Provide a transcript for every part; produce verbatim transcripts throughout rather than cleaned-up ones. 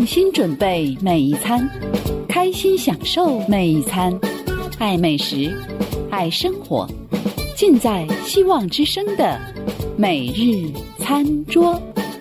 心准备每一餐，开心享受每一餐，爱美食，爱生活，尽在希望之声的每日餐桌。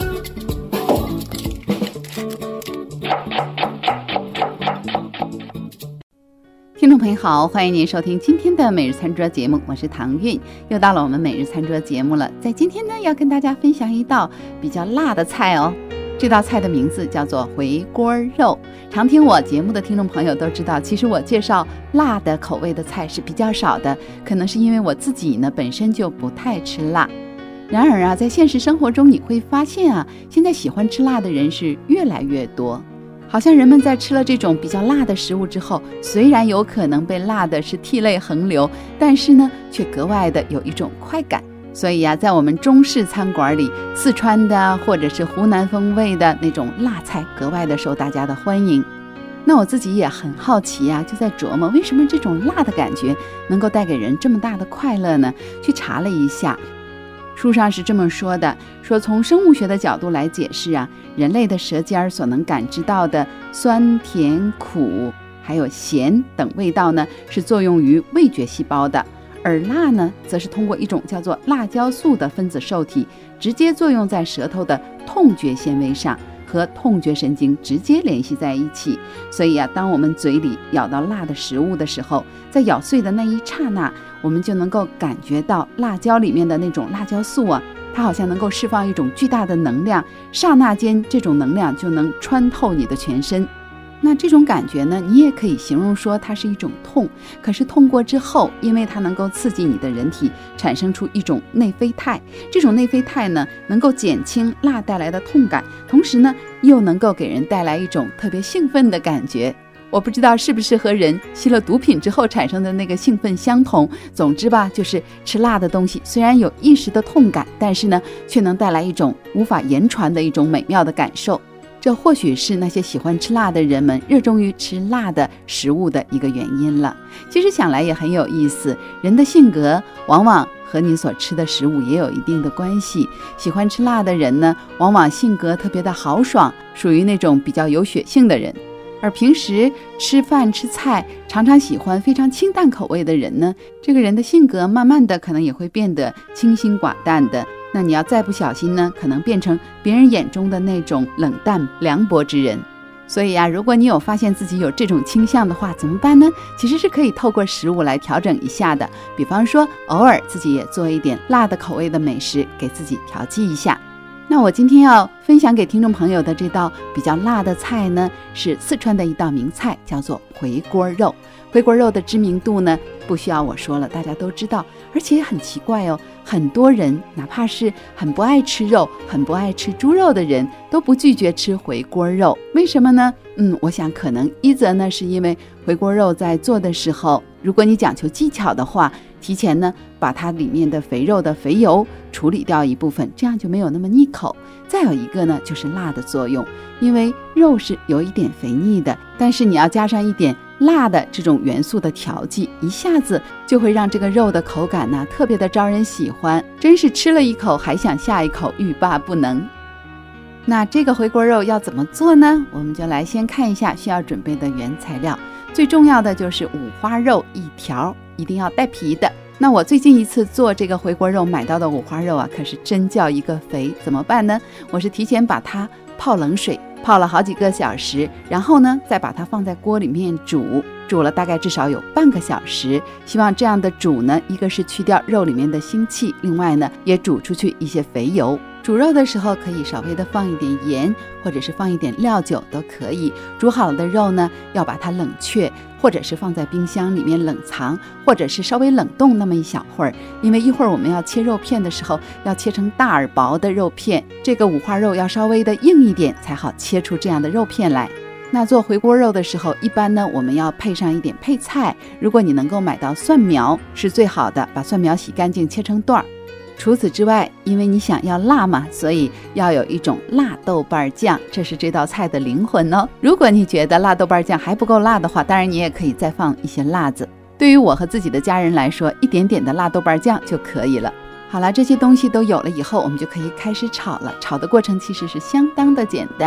听众朋友好，欢迎您收听今天的每日餐桌节目，我是唐韵。又到了我们每日餐桌节目了，在今天呢，要跟大家分享一道比较辣的菜哦。这道菜的名字叫做回锅肉。常听我节目的听众朋友都知道，其实我介绍辣的口味的菜是比较少的，可能是因为我自己呢本身就不太吃辣。然而啊，在现实生活中你会发现啊，现在喜欢吃辣的人是越来越多。好像人们在吃了这种比较辣的食物之后，虽然有可能被辣的是涕泪横流，但是呢，却格外的有一种快感。所以啊，在我们中式餐馆里，四川的或者是湖南风味的那种辣菜格外的受大家的欢迎。那我自己也很好奇啊，就在琢磨为什么这种辣的感觉能够带给人这么大的快乐呢？去查了一下，书上是这么说的，说从生物学的角度来解释啊，人类的舌尖所能感知到的酸甜苦还有咸等味道呢，是作用于味觉细胞的。而辣呢，则是通过一种叫做辣椒素的分子受体，直接作用在舌头的痛觉纤维上，和痛觉神经直接联系在一起。所以啊，当我们嘴里咬到辣的食物的时候，在咬碎的那一刹那，我们就能够感觉到辣椒里面的那种辣椒素啊，它好像能够释放一种巨大的能量，刹那间这种能量就能穿透你的全身。那这种感觉呢，你也可以形容说它是一种痛，可是痛过之后，因为它能够刺激你的人体产生出一种内啡肽，这种内啡肽呢，能够减轻辣带来的痛感，同时呢，又能够给人带来一种特别兴奋的感觉。我不知道是不是和人吸了毒品之后产生的那个兴奋相同，总之吧，就是吃辣的东西虽然有一时的痛感，但是呢，却能带来一种无法言传的一种美妙的感受。这或许是那些喜欢吃辣的人们热衷于吃辣的食物的一个原因了。其实想来也很有意思，人的性格往往和你所吃的食物也有一定的关系。喜欢吃辣的人呢，往往性格特别的豪爽，属于那种比较有血性的人。而平时吃饭吃菜常常喜欢非常清淡口味的人呢，这个人的性格慢慢的可能也会变得清心寡淡的。那你要再不小心呢，可能变成别人眼中的那种冷淡凉薄之人。所以啊，如果你有发现自己有这种倾向的话，怎么办呢？其实是可以透过食物来调整一下的。比方说，偶尔自己也做一点辣的口味的美食，给自己调剂一下。那我今天要分享给听众朋友的这道比较辣的菜呢，是四川的一道名菜，叫做回锅肉。回锅肉的知名度呢，不需要我说了，大家都知道。而且很奇怪哦，很多人哪怕是很不爱吃肉、很不爱吃猪肉的人，都不拒绝吃回锅肉。为什么呢？嗯，我想可能一则呢，是因为回锅肉在做的时候，如果你讲求技巧的话，提前呢把它里面的肥肉的肥油处理掉一部分，这样就没有那么腻口。再有一个呢，就是辣的作用，因为肉是有一点肥腻的，但是你要加上一点辣的这种元素的调剂，一下子就会让这个肉的口感呢特别的招人喜欢，真是吃了一口还想下一口，欲罢不能。那这个回锅肉要怎么做呢？我们就来先看一下需要准备的原材料。最重要的就是五花肉一条，一定要带皮的。那我最近一次做这个回锅肉买到的五花肉啊，可是真叫一个肥。怎么办呢？我是提前把它泡冷水，泡了好几个小时，然后呢再把它放在锅里面煮，煮了大概至少有半个小时。希望这样的煮呢，一个是去掉肉里面的腥气，另外呢也煮出去一些肥油。煮肉的时候可以稍微的放一点盐，或者是放一点料酒都可以。煮好了的肉呢，要把它冷却，或者是放在冰箱里面冷藏，或者是稍微冷冻那么一小会儿。因为一会儿我们要切肉片的时候，要切成大而薄的肉片，这个五花肉要稍微的硬一点，才好切出这样的肉片来。那做回锅肉的时候，一般呢我们要配上一点配菜，如果你能够买到蒜苗是最好的，把蒜苗洗干净切成段儿。除此之外，因为你想要辣嘛，所以要有一种辣豆瓣酱，这是这道菜的灵魂哦。如果你觉得辣豆瓣酱还不够辣的话，当然你也可以再放一些辣子。对于我和自己的家人来说，一点点的辣豆瓣酱就可以了。好了，这些东西都有了以后，我们就可以开始炒了。炒的过程其实是相当的简单，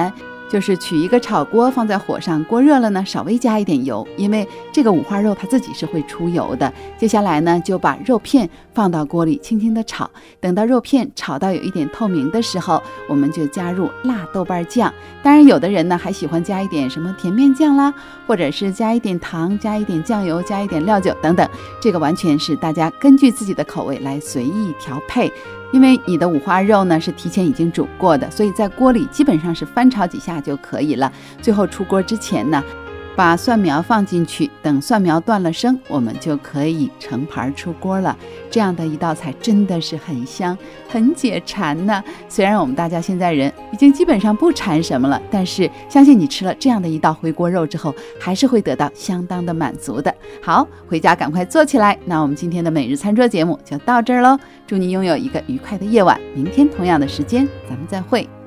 就是取一个炒锅放在火上，锅热了呢，稍微加一点油，因为这个五花肉它自己是会出油的。接下来呢，就把肉片放到锅里轻轻的炒，等到肉片炒到有一点透明的时候，我们就加入辣豆瓣酱。当然有的人呢还喜欢加一点什么甜面酱啦，或者是加一点糖，加一点酱油，加一点料酒等等，这个完全是大家根据自己的口味来随意调配。因为你的五花肉呢是提前已经煮过的，所以在锅里基本上是翻炒几下就可以了。最后出锅之前呢，把蒜苗放进去，等蒜苗断了声，我们就可以盛盘出锅了。这样的一道菜真的是很香，很解馋呢。虽然我们大家现在人已经基本上不馋什么了，但是相信你吃了这样的一道回锅肉之后，还是会得到相当的满足的。好，回家赶快做起来。那我们今天的每日餐桌节目就到这儿喽，祝你拥有一个愉快的夜晚，明天同样的时间咱们再会。